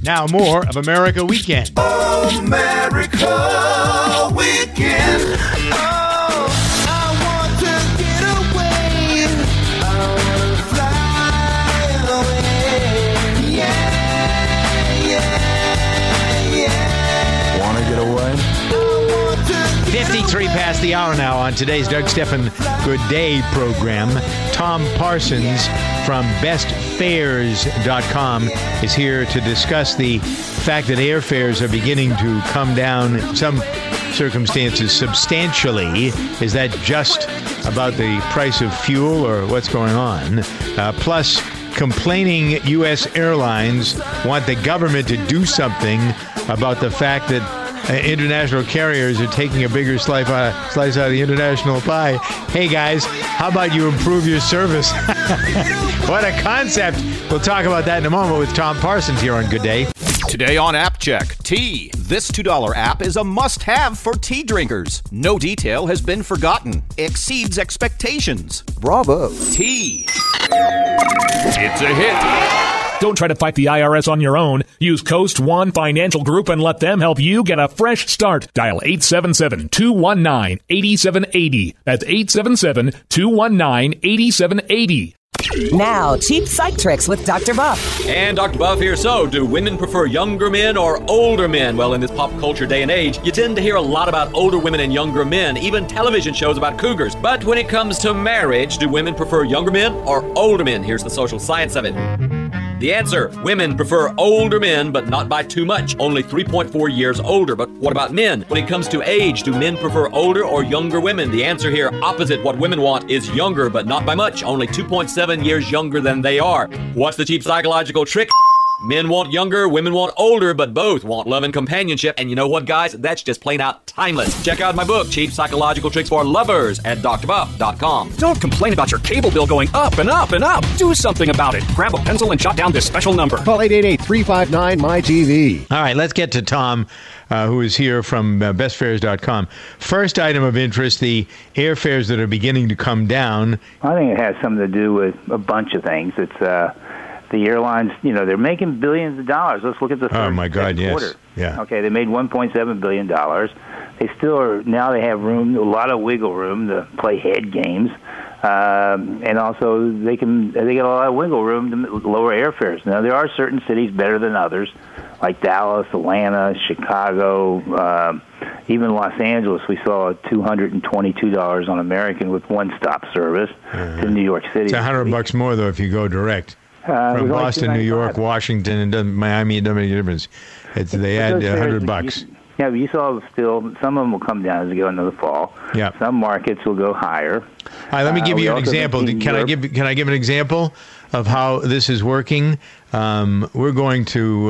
Now more of America Weekend. America Weekend. Oh, I want to get away. I want to fly away. Yeah. Want to get away? 53 past the hour now on today's Doug Stephan Good Day program. Tom Parsons from bestfares.com is here to discuss the fact that airfares are beginning to come down in some circumstances substantially. Is that just about the price of fuel or what's going on? Plus, complaining U.S. airlines want the government to do something about the fact that international carriers are taking a bigger slice out of the international pie. Hey, guys, how about you improve your service? What a concept. We'll talk about that in a moment with Tom Parsons here on Good Day. Today on App Check, tea. This $2 app is a must-have for tea drinkers. No detail has been forgotten. Exceeds expectations. Bravo. Tea. It's a hit. Don't try to fight the IRS on your own. Use Coast One Financial Group and let them help you get a fresh start. Dial 877-219-8780. That's 877-219-8780. Now, cheap psych tricks with Dr. Buff. And Dr. Buff here. So, do women prefer younger men or older men? Well, in this pop culture day and age, you tend to hear a lot about older women and younger men, even television shows about cougars. But when it comes to marriage, do women prefer younger men or older men? Here's the social science of it. The answer, women prefer older men, but not by too much. Only 3.4 years older. But what about men? When it comes to age, do men prefer older or younger women? The answer here, opposite what women want, is younger, but not by much. Only 2.7 years younger than they are. What's the cheap psychological trick? Men want younger, women want older, but both want love and companionship. And you know what, guys? That's just plain out timeless. Check out my book, Cheap Psychological Tricks for Lovers, at drbuff.com. Don't complain about your cable bill going up and up and up. Do something about it. Grab a pencil and jot down this special number. Call 888-359-MY-TV. All right, let's get to Tom, who is here from bestfares.com. First item of interest, the airfares that are beginning to come down. I think it has something to do with a bunch of things. It's the airlines, they're making billions of dollars. Let's look at the third quarter. Yeah. Okay, they made $1.7 billion. They still are, now they have room, a lot of wiggle room to play head games. And also they get a lot of wiggle room to lower airfares. Now, there are certain cities better than others, like Dallas, Atlanta, Chicago, even Los Angeles. We saw $222 on American with one-stop service to New York City. It's $100 more, though, if you go direct. From Boston, New York, Washington, and Miami, it doesn't make a difference. They add $100. Yeah, but you saw still, some of them will come down as we go into the fall. Yeah. Some markets will go higher. All right, let me give you an example. Can I give an example of how this is working? We're going to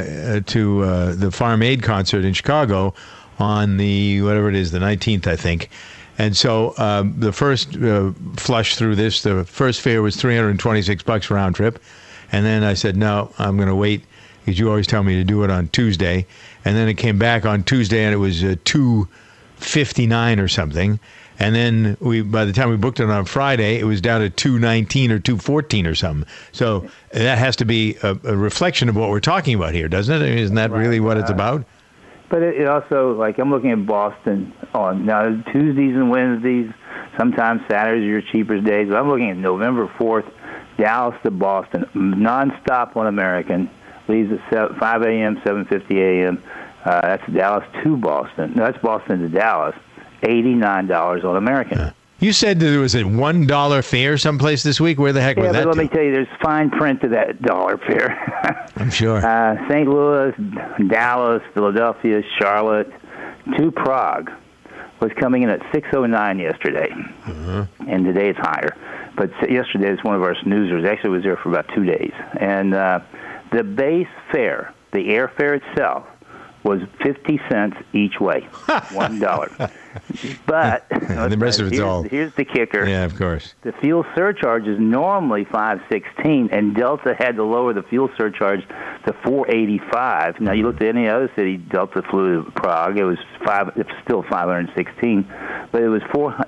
the Farm Aid concert in Chicago on the, whatever it is, the 19th, I think. And so the first flush through this, the first fare was $326 round trip. And then I said, no, I'm going to wait, because you always tell me to do it on Tuesday. And then it came back on Tuesday, and it was $259 or something. And then by the time we booked it on Friday, it was down to $219 or $214 or something. So that has to be a reflection of what we're talking about here, doesn't it? Isn't that really what it's about? But it also, like, I'm looking at Boston on now Tuesdays and Wednesdays, sometimes Saturdays are your cheapest days. But I'm looking at November 4th, Dallas to Boston, nonstop on American, leaves at 5 a.m., 7:50 a.m. That's Dallas to Boston. No, that's Boston to Dallas, $89 on American. Yeah. You said there was a $1 fare someplace this week. Where the heck was that? Yeah, but let me tell you, there's fine print to that dollar fare. I'm sure. St. Louis, Dallas, Philadelphia, Charlotte, to Prague was coming in at $609 yesterday, and today it's higher. But yesterday, it's one of our snoozers. Actually, was there for about 2 days, and the base fare, the airfare itself, was 50 cents each way, $1. But the rest of it's all. Here's the kicker. Yeah, of course. The fuel surcharge is normally $5.16, and Delta had to lower the fuel surcharge to $4.85. Now you looked at any other city Delta flew to Prague, it was still $516, but it was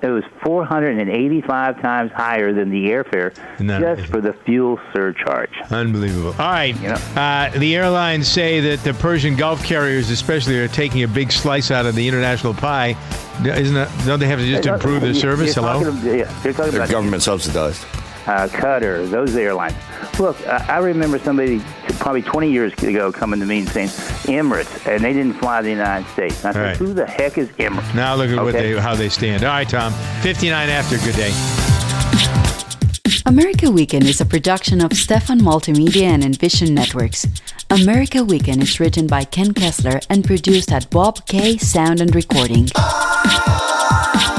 485 times higher than the airfare just for the fuel surcharge. Unbelievable. All right, the airlines say that the Persian Gulf carriers, especially, are taking a big slice out of the international pie. Don't they have to just improve their service? They're talking They're government subsidized. Qatar, those airlines. Look, I remember somebody probably 20 years ago coming to me and saying Emirates, and they didn't fly to the United States. And I said, who the heck is Emirates? Now look at how they stand. All right, Tom. 59 after. Good day. America Weekend is a production of Stefan Multimedia and Envision Networks. America Weekend is written by Ken Kessler and produced at Bob K Sound and Recording.